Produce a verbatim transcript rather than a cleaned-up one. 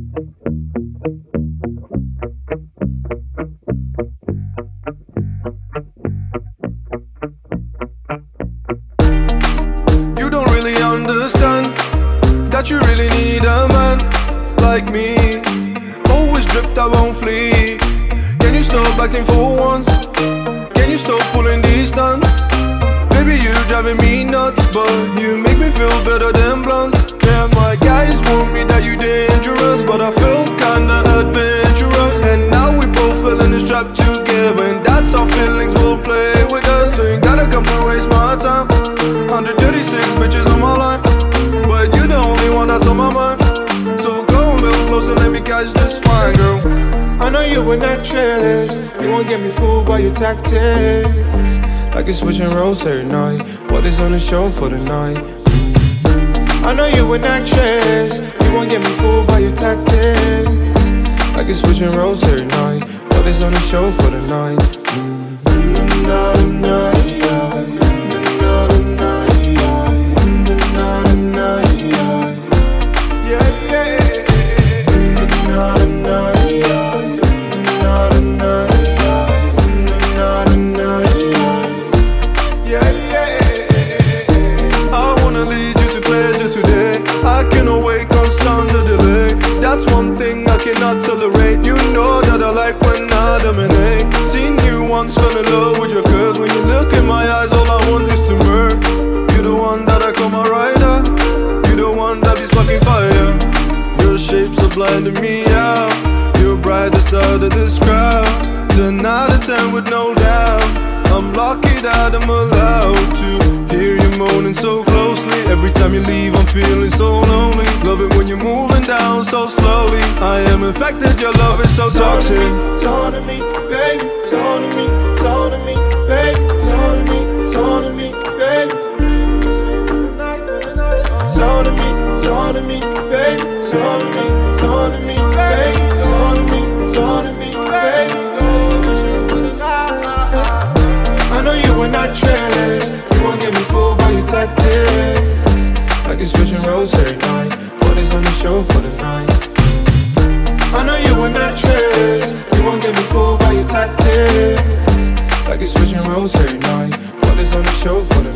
You don't really understand that you really need a man like me. Always dripped, I won't flee. Can you stop acting for once? Can you stop pulling these stunts? Baby, you driving me nuts, but you make me feel better than blunts. Yeah, my guys warn me that you dangerous, but I feel kinda adventurous. And now we both fell in this trap together, and that's how feelings will play with us. So you gotta come to waste my time. one thirty-six bitches on my line, but you're the only one that's on my mind. So come a little closer, let me catch this fine, girl. I know you an actress, you won't get me fooled by your tactics. Like you're switching roles every night. What is on the show for the night? I know you an actress, you won't get me fooled by your tactics. Like you're switching roles every night. What is on the show for the night? Mm-hmm. Not a night, yeah. Not a night, yeah. Not a night, yeah. Yeah, yeah. Not a night, yeah. Not a night, yeah. Not a night, yeah. Yeah, yeah. I wanna lead you to pleasure today. I cannot wait, constant the delay. That's one thing I cannot tolerate. You know that I like when I dominate. Seen you once, fell in love with your curves. When you look in my eyes, all I want is to murk. You're the one that I call my rider. You're the one that be sparking fire. Your shapes are blinding me out. You're brightest out of this crowd. ten out of ten with no doubt. I'm lucky that I'm allowed to hear you moaning so closely. Every time you leave, I'm feeling so lonely. Love it when you're moving down so slowly. I am infected, your love is so toxic. It's on to me, baby. It's on to me, it's on to me, baby. It's on to me, it's on to me, baby. It's on to me, it's on to me, baby. It's on to me, it's on to me, baby. It's on to me, it's on to me, baby. I know you an actress, you won't get me fooled by your tactics. Like you're switching roles every night. What is on the show for the night? I know you an actress, you won't get me fooled by your tactics. Like you're switching roles every night. What is on the show for the